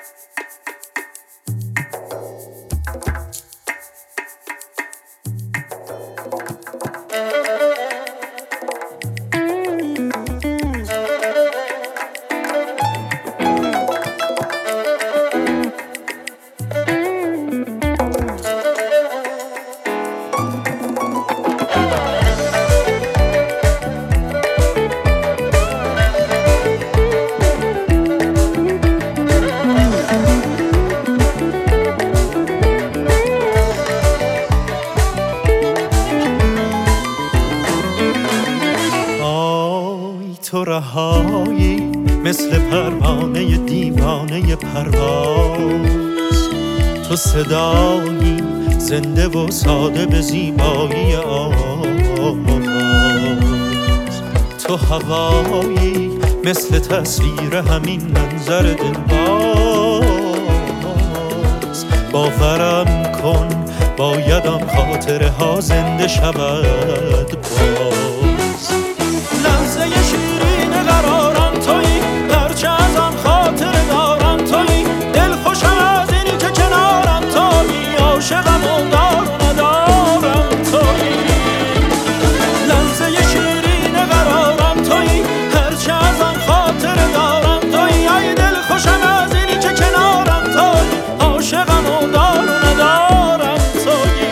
تو رهایی مثل پروانه دیوانه پرواز، تو صدایی زنده و ساده به زیبایی آواز، تو هوایی مثل تصویر همین منظر دلباز. باورم کن باید آن خاطره ها زنده شود باز. لحظه شیرین قرارم تویی، هرچه از آن خاطره دارم تویی، دل خوشم از اینی که کنارم تویی، عاشقم و دار و ندارم تویی. لحظه شیرین قرارم تویی، هرچه از آن خاطره دارم تویی، ای دل خوشم از اینی که کنارم تویی، عاشقم و دار و ندارم تویی.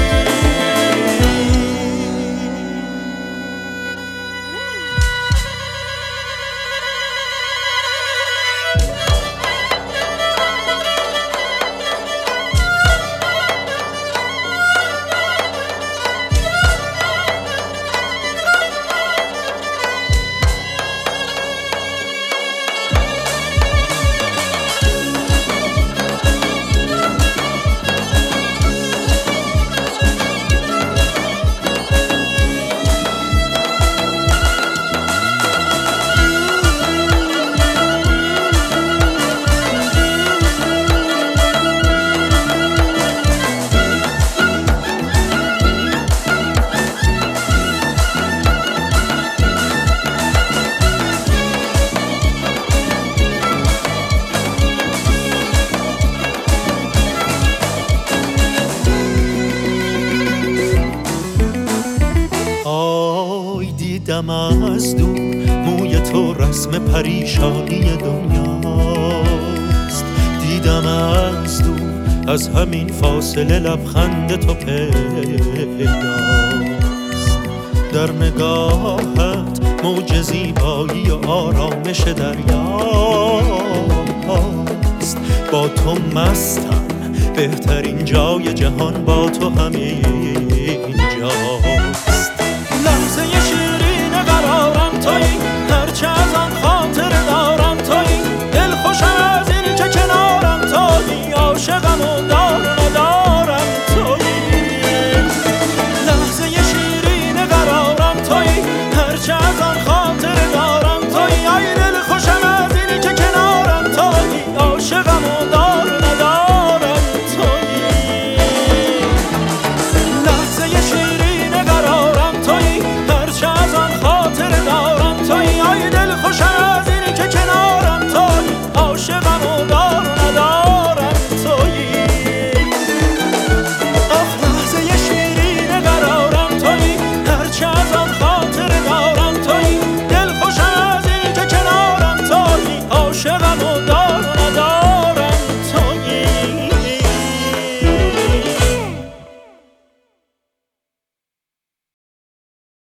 دیدم از دور موی تو رسم پریشانی دنیاست، دیدم از دور از همین فاصله لبخند تو پیداست. در نگاهت موج زیبایی و آرامش دریاست. با تو مستم، بهترین جای جهان با تو همین جاست.